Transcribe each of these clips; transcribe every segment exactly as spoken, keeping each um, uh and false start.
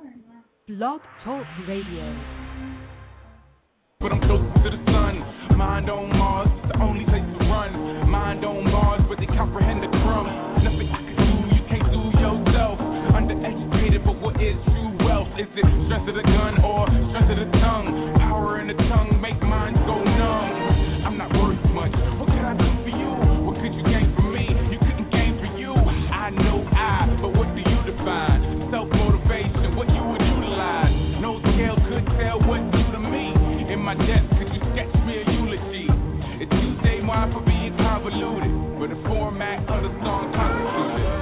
Blog Talk Radio. But I'm closer to the sun. Mind on Mars, the only place to run. Mind on Mars, but they comprehend the crumbs. Nothing I can do, you can't do yourself. Undereducated, but what is true wealth? Is it strength of the gun or strength of the tongue? Power in the tongue make minds go numb. I'm not worth much. What could I do for you? What could you gain from me? You couldn't gain for you. I know I, but what do you define? Self-motivation, what you would utilize. No scale could tell what you to me. In my desk, could you sketch me a eulogy? It's Tuesday, why for being convoluted, but the format of the song constituted.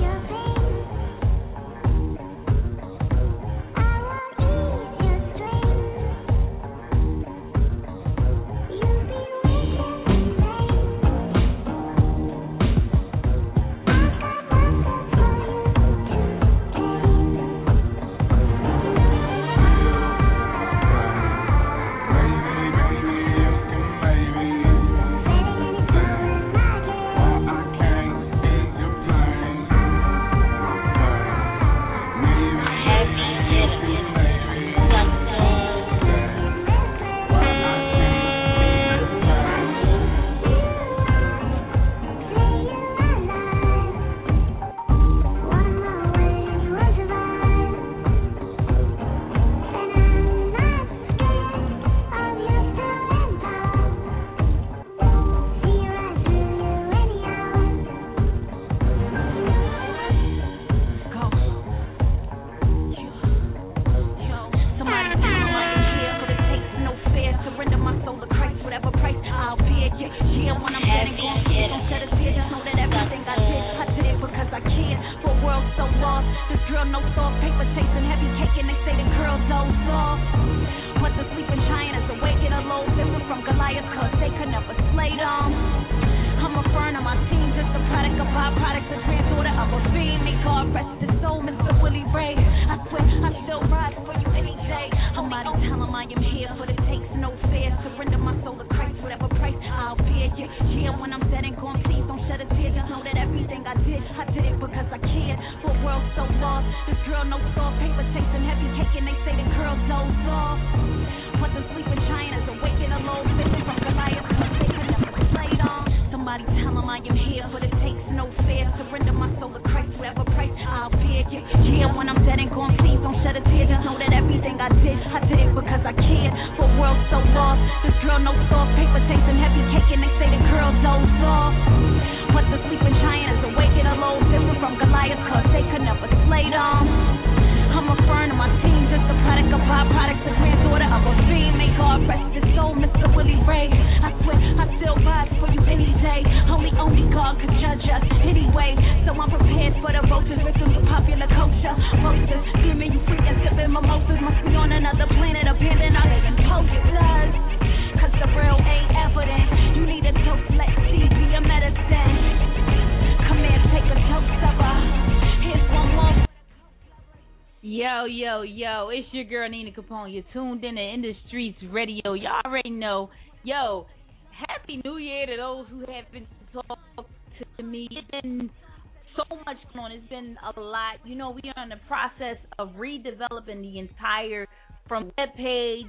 Girl Nina Capone, you're tuned in to In the Streets Radio. Y'all already know. Yo, happy New Year to those who have been talking to me. It's been so much going on. It's been a lot. You know, we are in the process of redeveloping the entire, from web page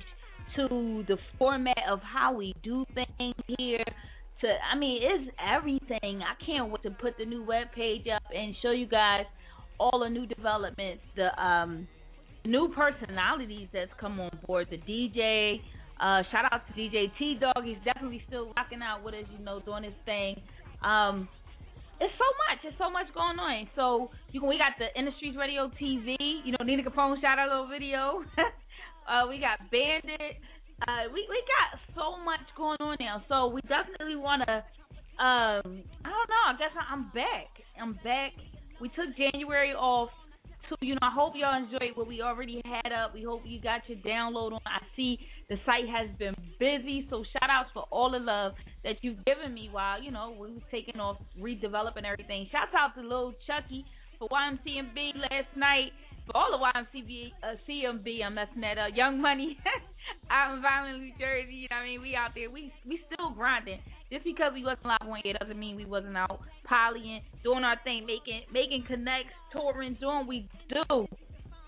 to the format of how we do things here. To, I mean, it's everything. I can't wait to put the new web page up and show you guys all the new developments. The um. new personalities that's come on board. The D J, uh, shout out to D J T-Dog. He's definitely still rocking out with us, you know, doing his thing. Um, it's so much. It's so much going on. So you can, we got the Industries Radio T V, you know, Nina Capone shout out little video. uh, we got Bandit. Uh, we, we got so much going on now. So we definitely want to, um, I don't know, I guess I'm back. I'm back. We took January off. So, you know, I hope y'all enjoyed what we already had up. We hope you got your download on. I see the site has been busy, so shout outs for all the love that you've given me while, you know, we was taking off, redeveloping everything. Shout out to Lil Chucky for Y M C M B last night. For all the Y M C B, uh, C M B, I'm messing that up. Young Money out in Violent, New Jersey. You know what I mean? We out there. We we still grinding. Just because we wasn't live on air doesn't mean we wasn't out polying, doing our thing, making making connects, touring, doing what we do.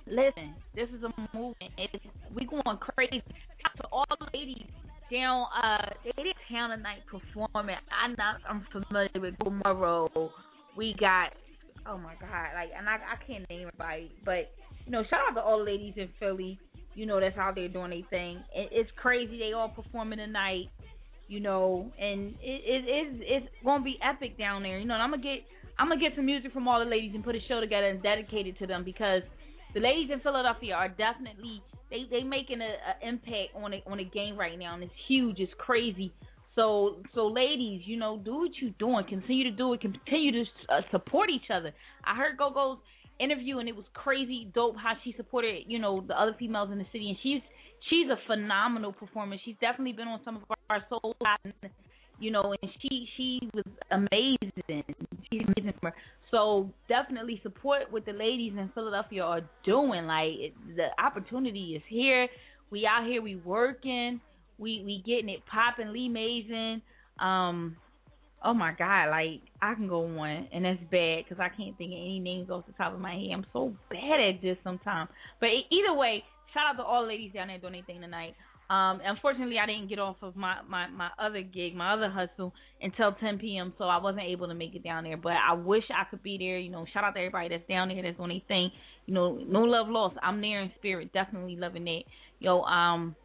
Listen, this is a movement. It's, we going crazy. Shout out to all the ladies down uh they did town tonight performing. I'm not I'm familiar with tomorrow. We got oh my god, like and I I can't name everybody, but you know, shout out to all the ladies in Philly, you know, that's out there doing their thing. It, it's crazy, they all performing tonight, you know, and it it is it's gonna be epic down there, you know, and I'm gonna get I'm gonna get some music from all the ladies and put a show together and dedicate it to them because the ladies in Philadelphia are definitely they they making a, a impact on it on the game right now, and it's huge, it's crazy. So so ladies, you know, do what you doing, continue to do it, continue to uh, support each other. I heard Go-Go's interview and it was crazy dope how she supported, you know, the other females in the city, and she's she's a phenomenal performer. She's definitely been on some of our soul, you know, and she she was amazing. She's amazing for her. So definitely support what the ladies in Philadelphia are doing. Like it, the opportunity is here. We out here, we working, we we getting it popping. Lee Mason, um, oh my God, like I can go on, and that's bad because I can't think of any names off the top of my head. I'm so bad at this sometimes. But either way, shout out to all the ladies down there doing anything tonight. Um, unfortunately, I didn't get off of my, my, my other gig, my other hustle, until ten p.m., so I wasn't able to make it down there. But I wish I could be there. You know, shout out to everybody that's down there that's doing their thing. You know, no love lost. I'm there in spirit, definitely loving it. Yo, um,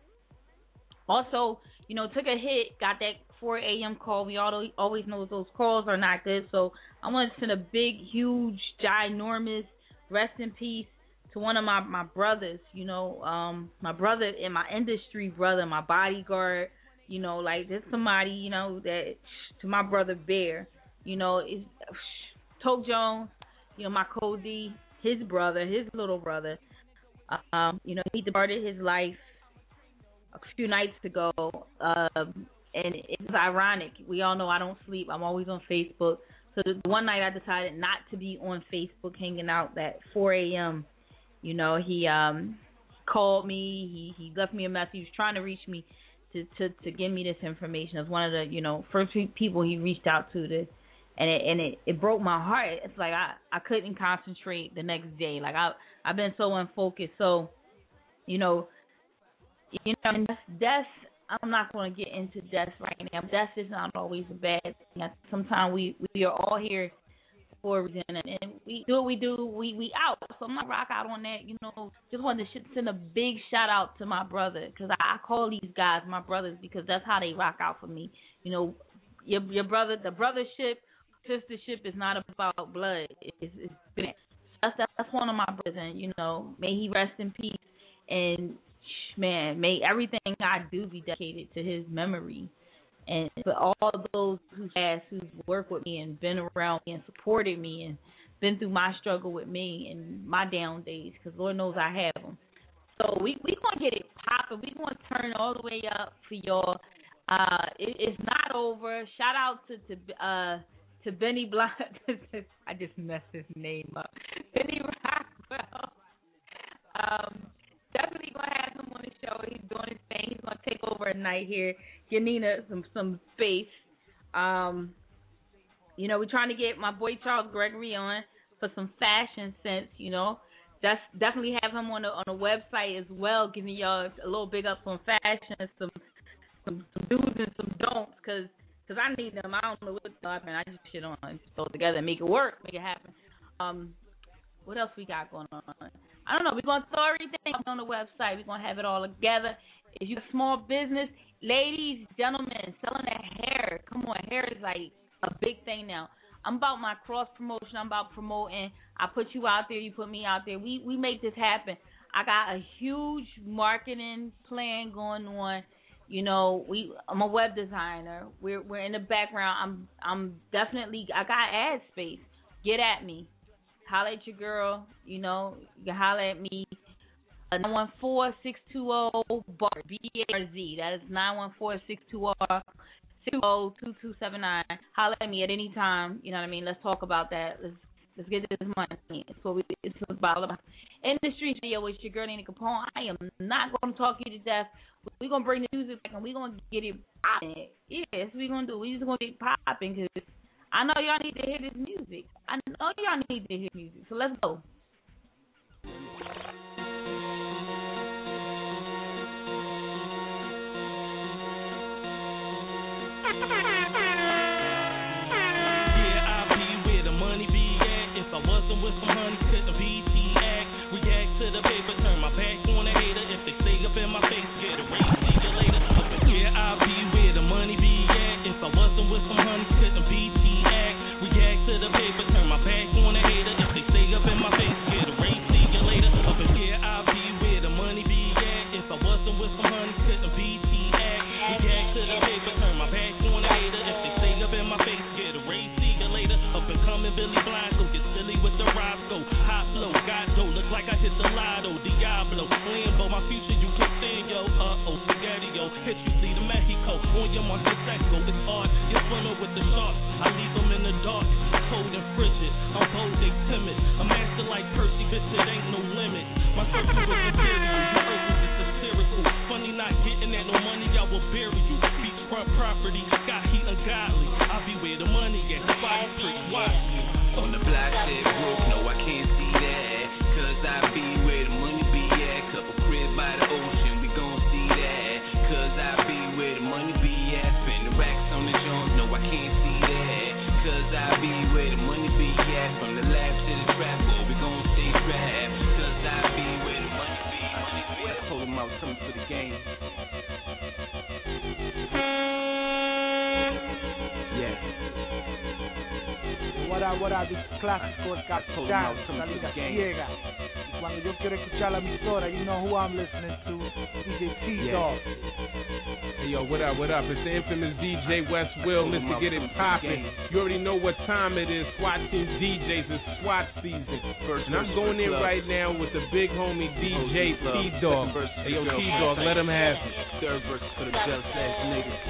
also, you know, took a hit, got that four a.m. call. We all always know those calls are not good, so I want to send a big, huge, ginormous rest in peace to one of my, my brothers, you know, um, my brother in my industry brother, my bodyguard, you know, like there's somebody, you know, that to my brother Bear, you know, is Toke Jones, you know, my Cody, his brother, his little brother, um, you know, he departed his life a few nights ago, um, and it's ironic. We all know I don't sleep. I'm always on Facebook. So the one night I decided not to be on Facebook hanging out at four a.m., You know, he um called me. He, he left me a message. He was trying to reach me to, to, to give me this information. It was one of the, you know, first people he reached out to. To, and it and it, it broke my heart. It's like I, I couldn't concentrate the next day. Like I I've been so unfocused. So, you know, you know, and death, death. I'm not going to get into death right now. Death is not always a bad thing. Sometimes we we are all here for a reason, and we do what we do, we, we out. So I'm not rock out on that, you know. Just wanted to send a big shout out to my brother, because I, I call these guys my brothers because that's how they rock out for me. You know, your your brother, the brothership, sistership is not about blood. It's, it's that's that's one of my brothers, and you know, may he rest in peace. And man, may everything I do be dedicated to his memory. And for all those who've asked, who've worked with me and been around me and supported me and been through my struggle with me and my down days, because Lord knows I have them. So we we gonna get it popping. We gonna turn all the way up for y'all. Uh, it, it's not over. Shout out to to uh to Benny Block. I just messed his name up. Benny Rockwell. Um. Definitely gonna have him on the show. He's doing his thing. He's gonna take over at night here. Give Nina some some space. Um, you know, we're trying to get my boy Charles Gregory on for some fashion sense. You know, that's definitely have him on the on the website as well, giving y'all a little big up on fashion, some some, some do's and some don'ts, cause cause I need them. I don't know what's happening. I just shit on, just throw it together, and make it work, make it happen. Um, what else we got going on? I don't know. We're going to throw everything on the website. We're going to have it all together. If you're a small business, ladies, gentlemen, selling that hair, come on, hair is like a big thing now. I'm about my cross-promotion. I'm about promoting. I put you out there. You put me out there. We we make this happen. I got a huge marketing plan going on. You know, we. I'm a web designer. We're we're in the background. I'm I'm definitely. I got ad space. Get at me. Holla at your girl, you know, you can holla at me. Uh, nine one four, six two zero, B A R Z, B A R Z. That is nine one four, six two zero, two two seven nine. Holla at me at any time, you know what I mean? Let's talk about that. Let's let's get this money. It's what we, it's about. Industry video with your girl, Nina Capone. I am not going to talk you to death. We're going to bring the music back, and we're going to get it popping. Yes, we're going to do. We're just going to get it popping, because I know y'all need to hear this music. I know y'all need to hear music. So let's go. ahora clásicos capitán, salida ciega. Y cuando yo quiero escuchar la emisora, you know who I'm listening to, D J T-Dog. Hey yo, what up, what up? It's the infamous D J West Will, Mister Get It Poppin'. You already know what time it is. SWAT Team D Js, it's SWAT season. And I'm going in right now with the big homie D J T-Dog. Hey yo, T-Dog, let him have it. Third verse for the jealous ass niggas.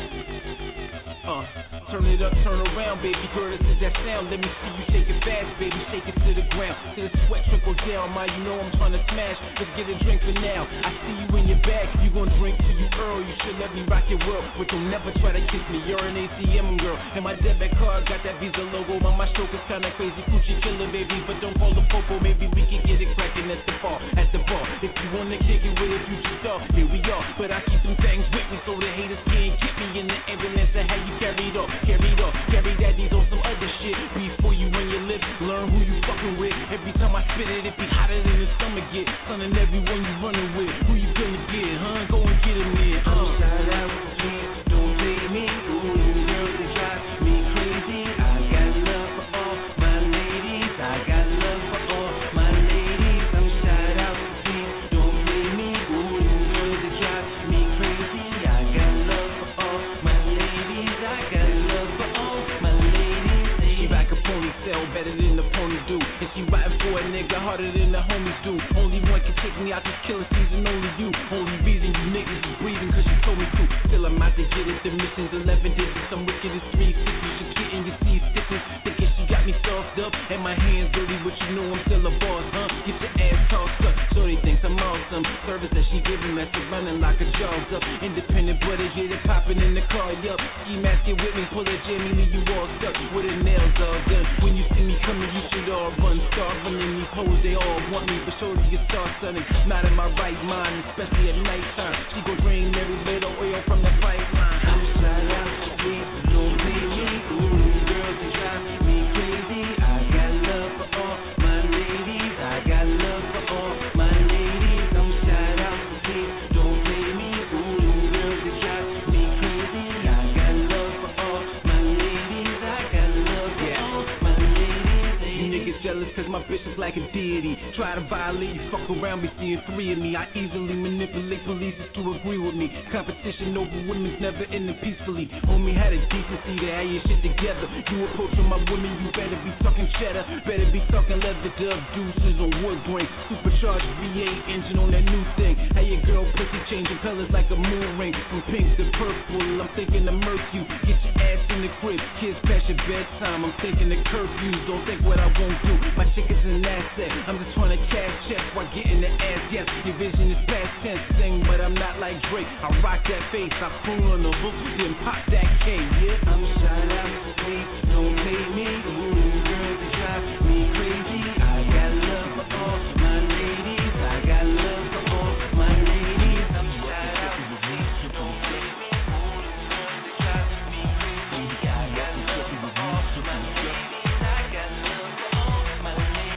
Uh, turn it up, turn around, baby girl, this is that sound. Let me see you shake it fast, baby, shake it to the ground. Till the sweat trickle down, ma, you know I'm trying to smash. Let's get a drink for now. I see you in your bag, you gon' drink till you earl. You should let me rock your world, but you'll never try to kiss me. You're an A T M girl, and my debit card got that Visa logo. My, my stroke is kinda crazy, coochie killer, baby, but don't call the popo. Maybe we can get it cracking at the bar, at the bar. If you wanna kick it with a future star, here we are. But I keep them things with me so the haters can't get me in the ambulance. And how you carried off, carried off, carry daddies on some other shit. Before you run your lips, learn who you fucking with. Every time I spit it, it be hotter than the stomach get. Son and everyone you running with, who you gonna get, huh? Go and get him in, uh. Shout out to me, don't play me. Ooh, you girls that drive me crazy. I got love for all my ladies. I got love for all my ladies. I'm shout out to me, don't play me. Ooh, you girls that drive me crazy. I got love for all my ladies. I got love for all my ladies. She rock a ponytail better than the pony do, and she riding for a nigga harder than the homies do. Only one can take me out this killer season, only you. Only reason you niggas is breathing cause she told me to. Still I'm out to get it, the mission's eleven digits. I'm wicked as three sixty, just getting your teeth stickers. Thinking she got me soft up, and my hands dirty, but you know I'm still a boss, huh? Get your ass tossed up, shorty thinks I'm awesome. Service that she giving, that's a running like a jaws up. Independent brother, get it popping in the car, yup. Ski mask, get with me, pull a jammy, leave you all stuck with her nails all done. When you see me coming, you should all run. Start running these hoes, they all want me, but shorty you start sunning. Not in my right mind, especially at nighttime. She gon' drain every bit of oil from the pipeline. I'm shout out to me, don't play me. Ooh, girls they drive me crazy. I got love for all my ladies. I got love for all my ladies. I'm shout out to me, don't play me. Ooh, girls they drive me crazy. I got love for all my ladies. I got love for all my ladies. You niggas jealous cause my bitch is like a deity. Try to violate you, fuck around, be seeing three of me. I easily manipulate police to agree with me. Competition over women's never ending peacefully. Homie had a decency to have your shit together. You approaching my women, you better be talking cheddar. Better be talking leather dub deuces on wood grain. Supercharged V eight engine on that new thing. How your girl pussy changing colors like a moon ring. From pink to purple, I'm thinking to murk you. Get your ass in the crib, kids past your bedtime. I'm thinking the curfews, don't think what I won't do. My chick is an asset, I'm just trying to cash checks while getting the ass, yes. Your vision is past tense thing, but I'm not like Drake. I rock that face, I croon on the hook, then pop that K, yeah. I'm shout out to me, don't pay me. Ooh, girls they drive me crazy. I got love for all my ladies. I got love for all my ladies. I'm shout out to me, don't pay me. Ooh, girls they drive me crazy. I got love for all my ladies. I got love for all my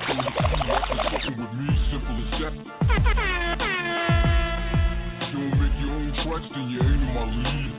ladies. With me, simple as that. You don't make your own tracks, then you ain't in my league.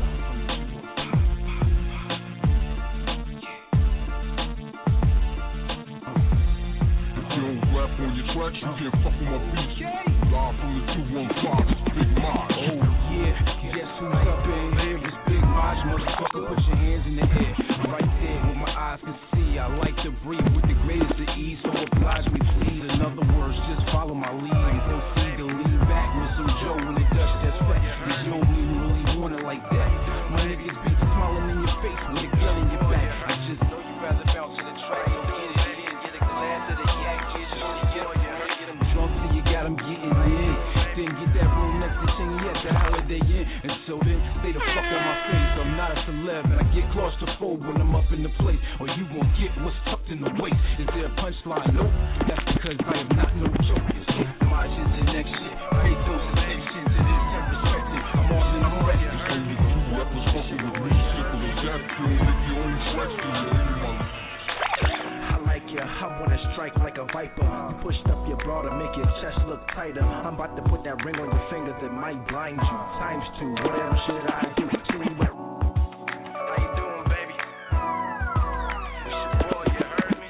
If you don't rap on your tracks, you can't fuck with my beats. Live from the two one five, it's Big Maj. Oh yeah, guess who's up in here? It's Big Maj, motherfucker. Put your hands in the air, right there where my eyes can see. I like to breathe with the greatest of ease, so oblige me, please. In other words, just follow my lead. Don't see to lean back with some Joe when the dust that's wet. Cause you don't even really want it like that. My niggas be smiling in your face with a gun in your back. I just know you rather bounce to the track. So get it in, get a glass of the yak, get shorty, get on your hurt, get them drunk till you got them getting in. Then get that room next to Chingy at the Holiday Inn. And so then, stay the fuck on my face. I'm not a celeb, and I get claustrophobic when I'm up in the place. Or you gon' get what's tucked in the waist. Is there a punchline? Nope. That's because I am not no joke. So, Maj is the next shit. Pay those attentions, it is and respected. I'm on and I'm ready. There's only two rappers fucking with me, simple as that. You don't make your own tracks, then you ain't in my league. I like ya, I wanna strike like a viper. You pushed up your bra to make your chest look tighter. I'm about to put that ring on your finger that might blind you. Times two, whatever should I do? See me where. How you doing, baby? It's your boy, you heard me?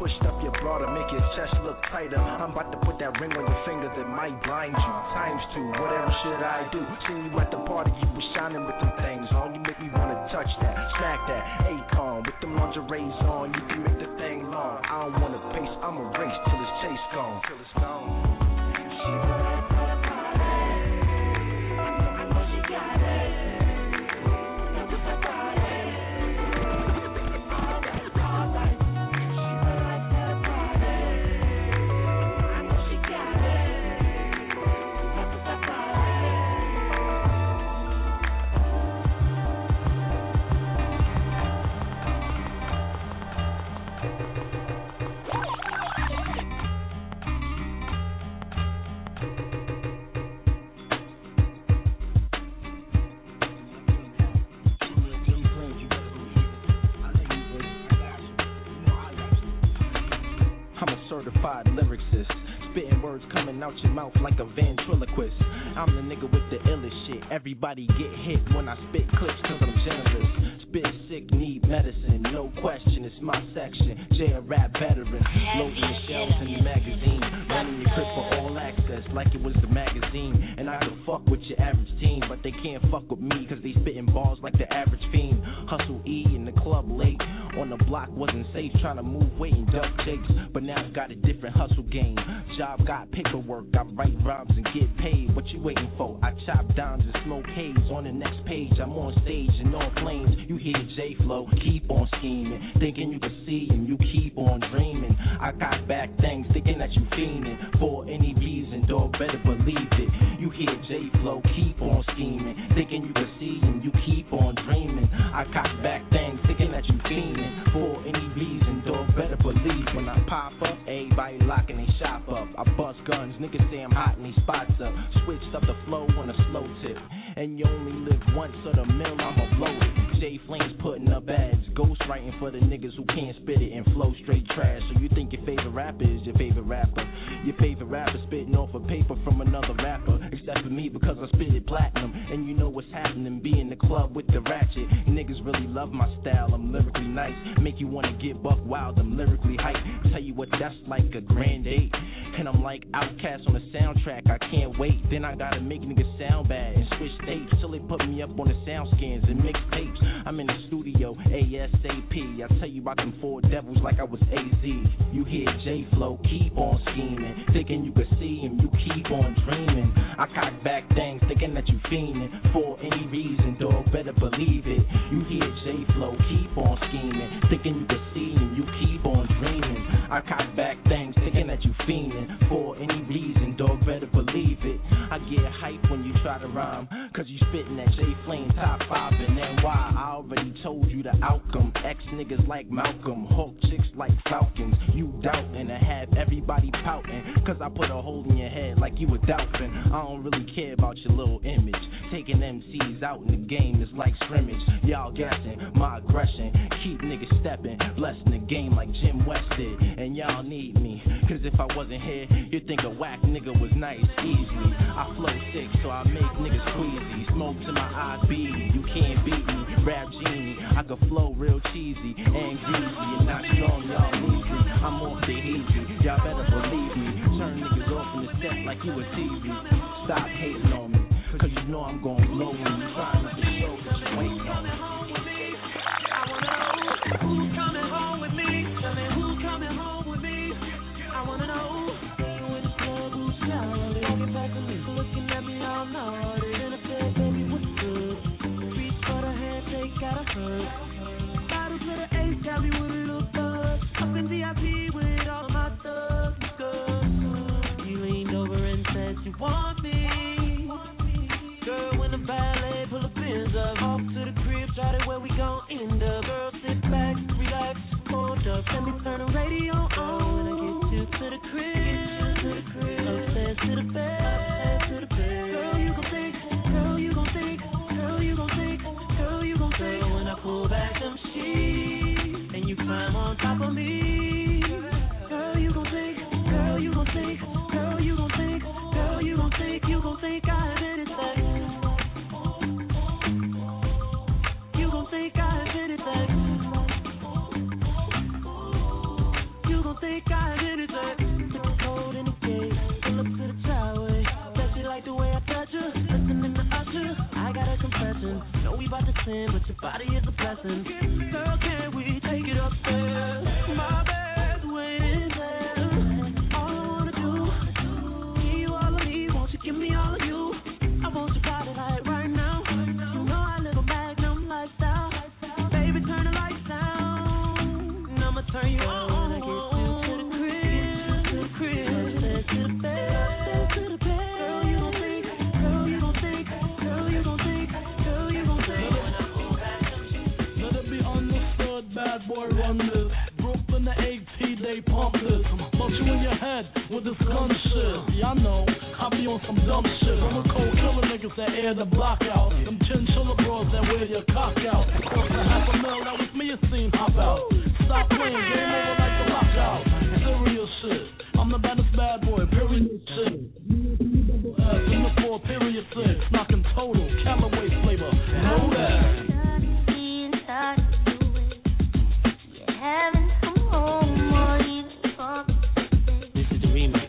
pushed up your bra to make your chest look tighter. I'm about to put that ring on your finger that might blind you. Times two, whatever should I do? Seen you at the party, you was shining with them things on. You make me wanna touch that, smack that. Akon with them lingeries on, you can make the thing long. I don't wanna pace, I'ma race till it's chase gone. Till it's gone. Certified lyricist, spitting words coming out your mouth like a ventriloquist. I'm the nigga with the illest shit. Everybody get hit when I spit clips cause I'm generous. Spit sick, need medicine, no question, it's my section. J a rap veteran, loading the shelves in the magazine, running your crib for all access like it was the magazine. And I can fuck with your average team, but they can't fuck with me cause they spitting balls like the average fiend. Hustle E in the club late, on the block wasn't safe, trying to move weight and duck jakes, but now I've got a different hustle game. Job got paperwork, I write rhymes and get paid. What you waiting for? I chop dimes and smoke haze. On the next page, I'm on stage and on flames. You hear J-Flow, keep on scheming, thinking you can see and you keep on dreaming. I got back things, thinking that you fiending for any reason, dog, better believe it. You hear J-Flow, keep on scheming, thinking you can see and you keep on dreaming. I got back things, thinking that you fiending for any reason, dog, better believe. When I pop up, everybody locking they shop up. I bust guns, niggas say I'm hot and they spots up. Switched up the flow on a slow tip, and you only live once, so the mill I'ma blow it. J Flames putting up ads, ghost writing for the niggas who can't spit it and flow straight trash. So you think your favorite rapper is your favorite rapper? Your favorite rapper spitting off a paper from another rapper, except for me because I spit it platinum. And you know what's happening, be in the club with the ratchet. Niggas really love my style, I'm lyrically nice, make you wanna get buck wild, I'm lyrically hype. Tell you what, that's like a grand eight. And I'm like Outkast on the soundtrack, I can't wait. Then I gotta make niggas sound bad and switch tapes till they put me up on the sound scans and mix tapes. I'm in the studio ASAP. I tell you about them four devils like I was A Z. You hear J-Flow, keep on scheming, thinking you can see him, you keep on dreaming. I cock back things, thinking that you fiending for any reason, dog, better believe it. You hear J-Flow, keep on scheming, thinking you can see him, you keep on dreaming. I cock back things, thinking that you fiending for any reason, dog, better believe it. I get hype when you try to rhyme, cause you spitting that J-Flame top five and then why? I already told you the outcome. Ex niggas like Malcolm, Hulk chicks like Falcons. You doubting and have everybody pouting, cause I put a hole in your head like you a dolphin. I don't really care about your little image. Taking M Cs out in the game is like scrimmage. Y'all guessing my aggression, keep niggas stepping, blessing the game like Jim West did. And y'all need me, cause if I wasn't here, you'd think a whack nigga was nice, easy. I flow sick, so I make niggas queasy. Smoke to my eyes beady, you can't beat me. Rap genie, I can flow real cheesy and greasy. And not strong, y'all easy. I'm off the easy, y'all better believe me. Turn niggas off in the set like you a T V. Stop hating on me, cause you know I'm gon' blow when you trying to show that you ain't on me. I wanna know who's coming home with me. Tell me who's coming home with me. I wanna know you in the club, who's shouting. Walking back to me, looking at me all naughty. In a bed, baby, what's good? Reach for the handshake, gotta hurt. Bottle to the ace, got me with a little buzz. Up in V I P with all my stuff, good. You leaned over and said you want me. Girl, when the ballet pull up in guessing, but your body is a blessing. Girl, can we take it upstairs? My bed's waiting there. All I wanna do, give you all of me, won't you give me all of you? I want your body like right now. You know I live a magnum lifestyle. Baby, turn the lights down, and I'ma turn you on. When I get you to the crib, to the crib, upstairs to the bed, upstairs to the bed. Girl, you don't think, girl, you don't think, girl, you don't think, girl, you don't think. Let it be understood, bad boy run this. Brooklyn the A T, they pump this. Bust you in your head with this gun shit. Yeah, I know, I be on some dumb shit. I'm a cold killer niggas that air the block out. Them chinchilla bros that wear your cock out. Cost a half a mil, that was me a scene hop out. Stop playing, game over like the lockout. Serious shit, I'm the baddest bad boy, period shit. S in the four, period six. Knocking total, Callaway flavor, know that. This is the remix.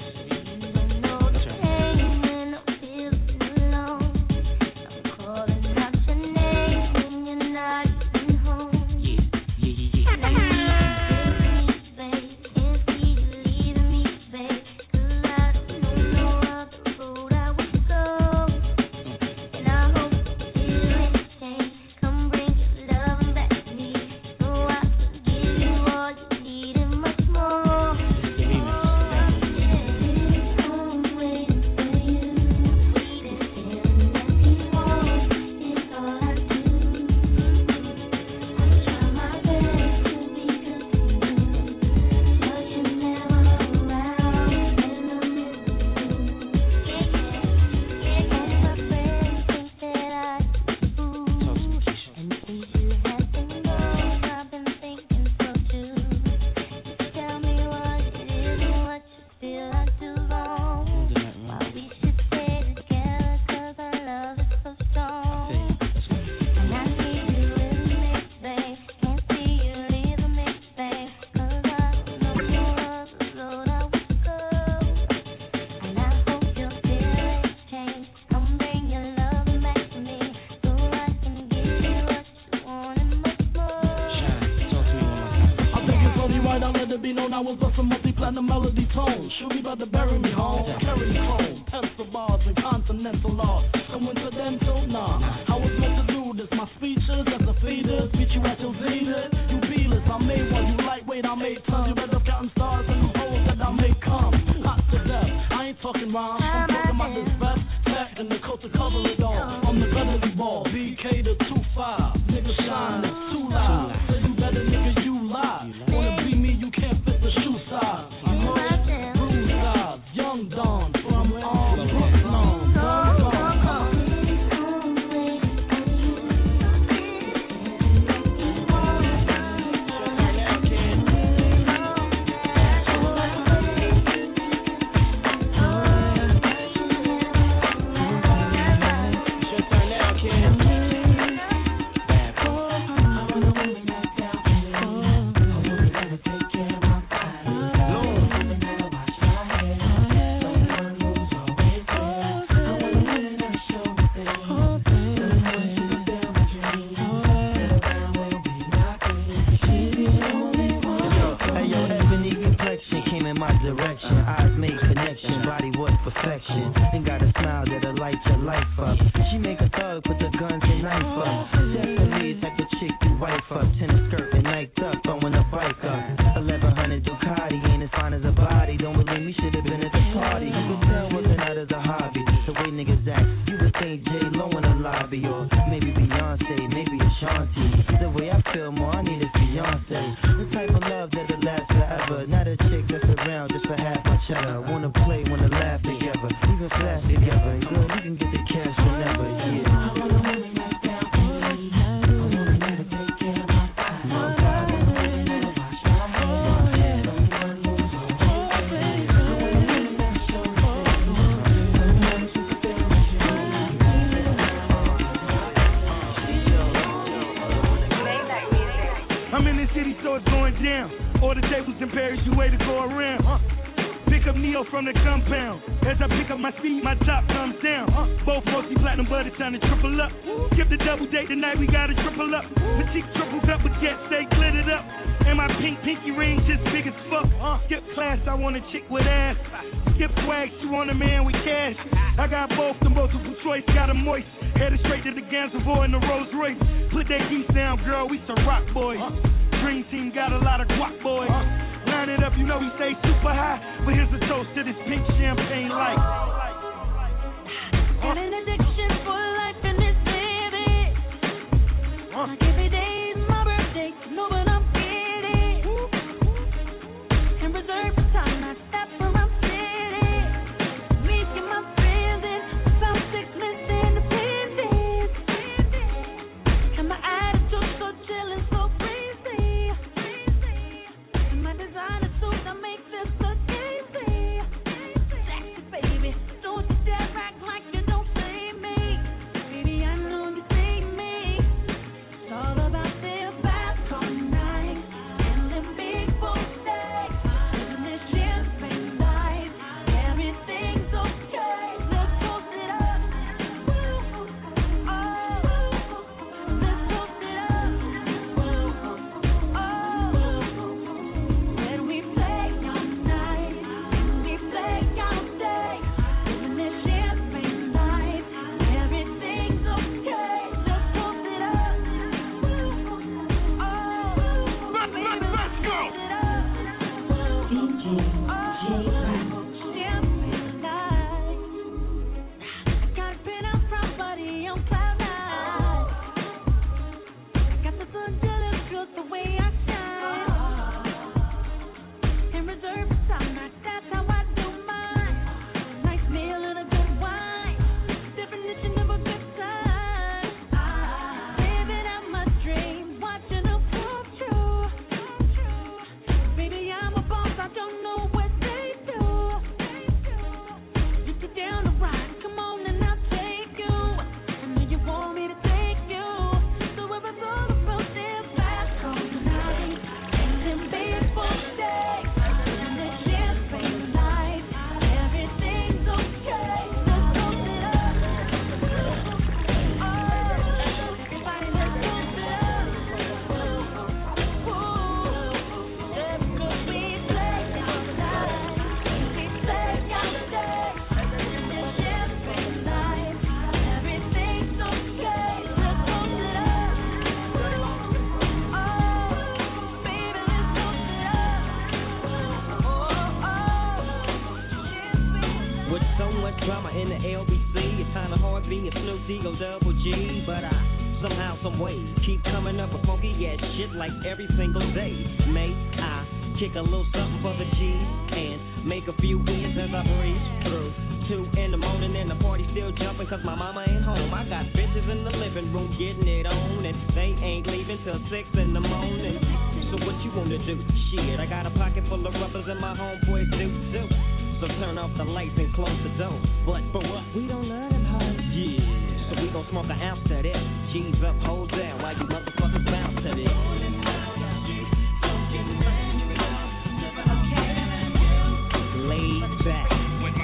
Neo from the compound. As I pick up my feet, my top comes down. Both mostly black platinum, but it's time to triple up. Skip the double date tonight, we gotta triple up. The cheek tripled up, but yet stay glittered up. And my pink pinky ring just big as fuck. Skip class, I want a chick with ass. Skip swag, she want a man with cash. I got both, the multiple choice, got a moist. Headed straight to the Gansevoort in the Rolls Royce. Put that geese down, girl, we some rock boys. Dream team got a lot of guac boys. Line it up, you know we stay super high. But here's a toast to this pink champagne light. Got an addiction for life in this city. Like every day is my birthday, no, but I'm kidding. And reserve the time I step around city. Me and my friends in about six minutes independence. And my attitude so chill and so breezy. And my designer suit that makes this look easy. Sexy baby, don't you dare act like you don't see me. Baby, I know you see me. It's all about their fast home night and them big boy steaks. Living this champagne life, everything's okay. Let's toast it up. Woo, oh, let's toast it up. Woo, oh, when we play all night and we play all day. Living this champagne life, everything's okay. Let's toast it up. Woo, oh, baby, let's toast it up. D J Champagne night. Got a penthouse property on cloud nine. Got the sun jealous, just the way I shine. And reserve the time, now that's how I do mine. Nice meal and a good wine. Definition of a good time. Living out my dreams, watching them come true. Baby, I'm a boss, I don't know what they do. You sit down to ride, come on and I'll take you. I know you want me to take you. So if it's all about this fast home night and them big boy steaks, and this champagne life, everything's okay. Let's toast it up. Oh, everybody, let's toast it up. Ooh, let's go. We play all night, we play all day. And this champagne life, everything's okay. Let's toast it up. Oh, baby, let's toast it up. Oh, oh, With so much drama in the L B C, it's kinda hard being Snoop D-O double G. But I somehow, some way, keep coming up with funky ass shit like every single day. May I kick a little something for the G and make a few wins as I breeze through. Two in the morning and the party still jumping cause my mama ain't home. I got bitches in the living room getting it on and they ain't leaving till six in the morning. So what you wanna do? Shit, I got a pocket full of rubbers and my homeboys do too. So turn off the lights and close the door. But for what? We don't learn them how. Yeah. So we gon' smoke an ounce to this. G's up, hold down while you motherfuckers bounce to this. Laid back.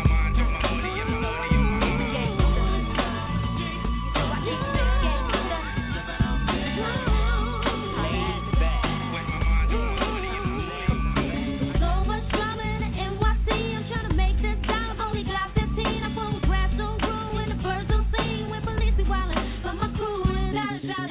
so much drama in the N Y C. I'm trying to make this down. Only got fifteen. I phone grass don't grow and the birds don't sing. When police be wildin', but my crew and I shot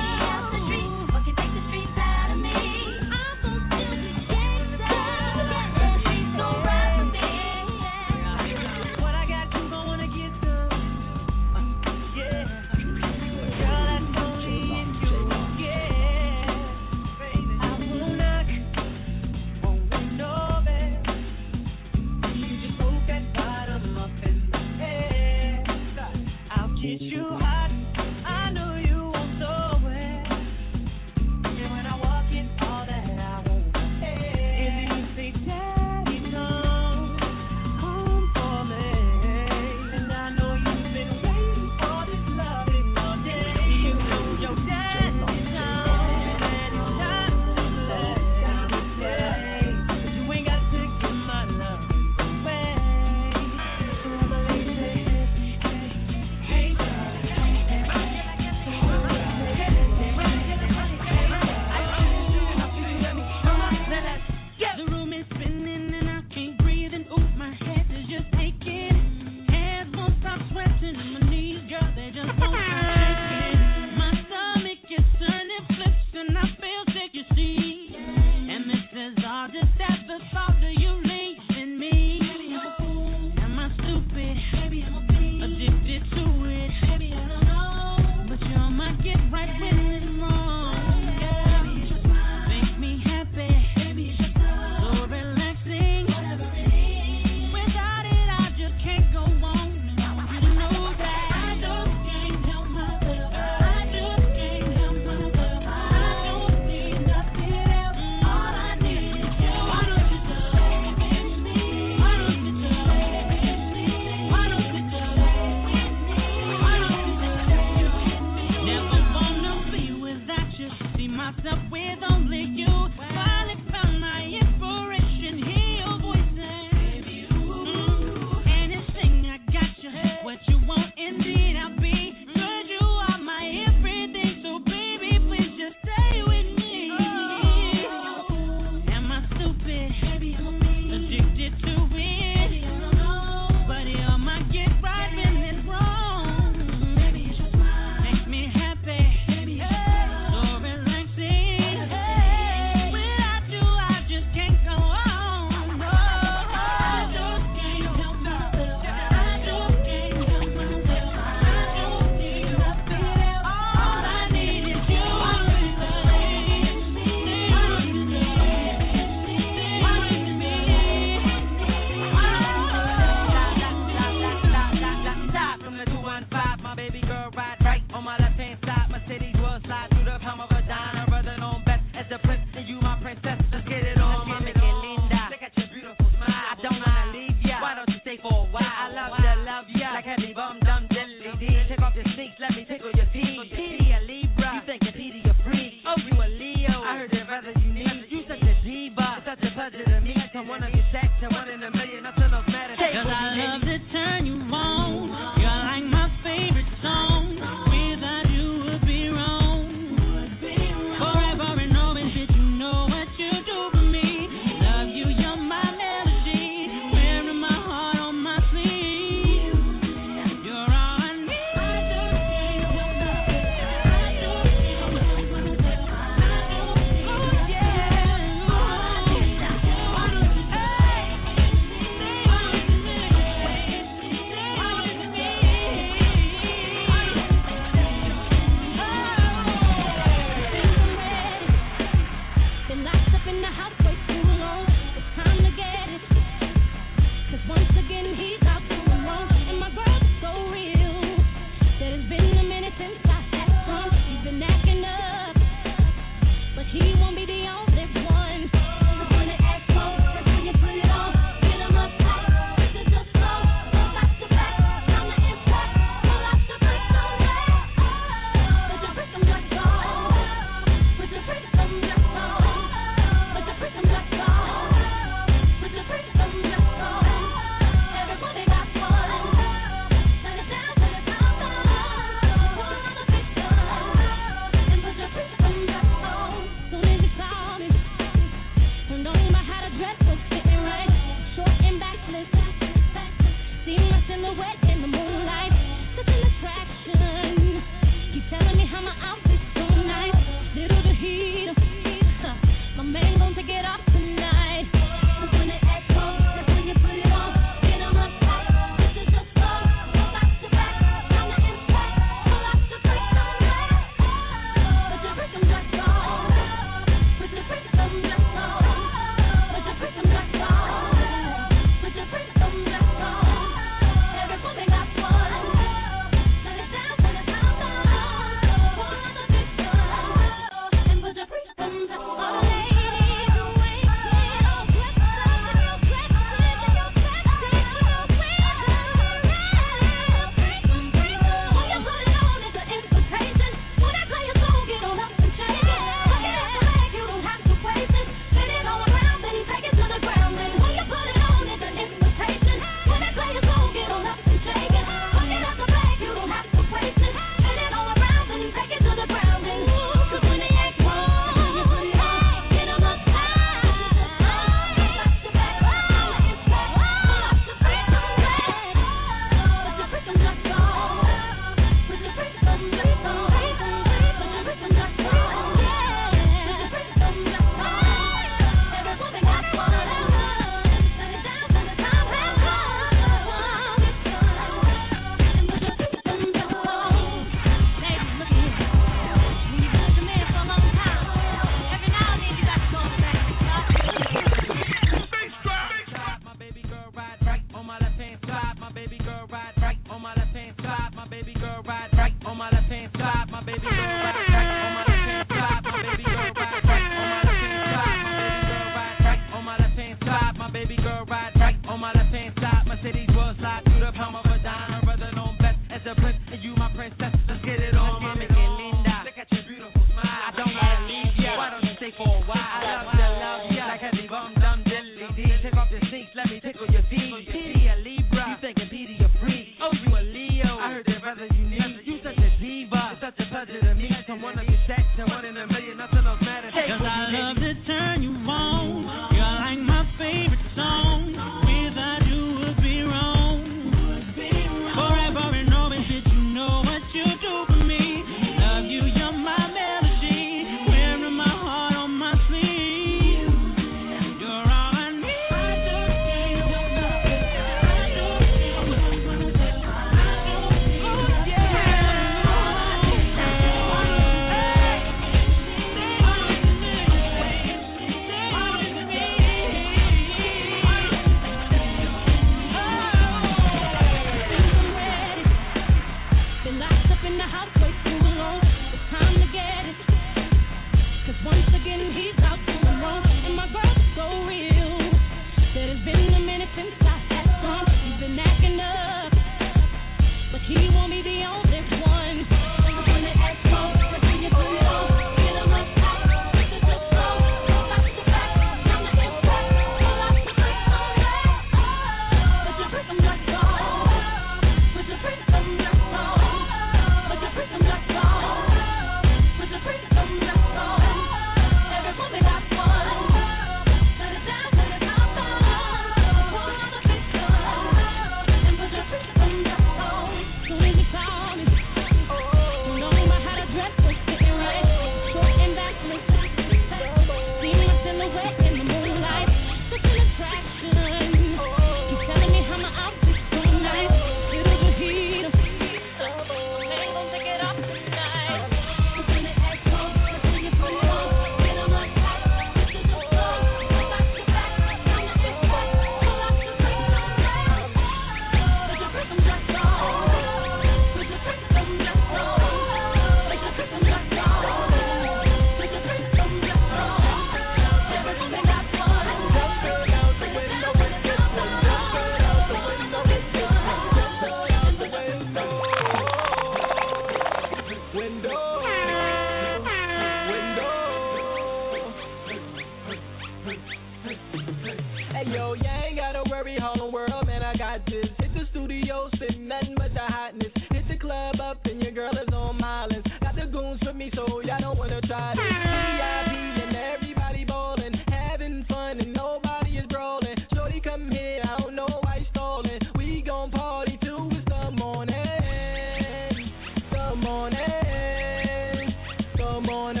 got this. Hit the studio, spit nothing but the hotness. Hit the club up and your girl is on mileage. Got the goons with me, so y'all don't wanna try this. V I P and everybody ballin', having fun and nobody is brawling. Shorty come here, I don't know why you stalling. We gon' party till it's the morning, the morning, the morning.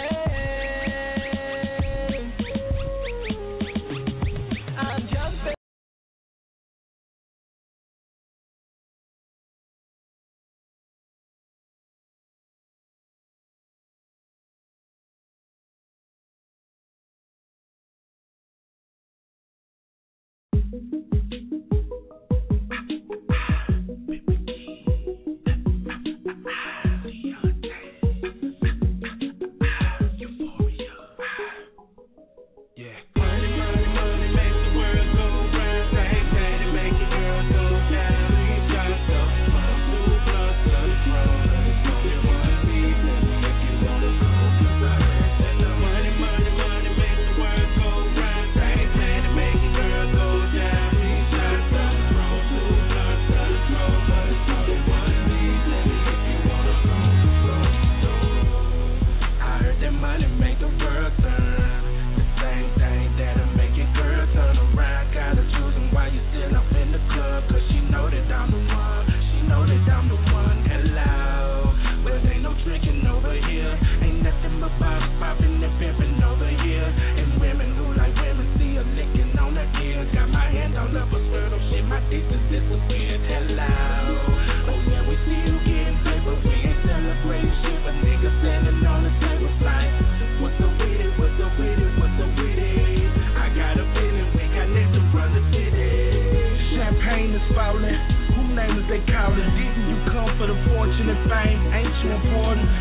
I'm jumping. Who name is they calling? Didn't you come for the fortune and fame? Ain't you important?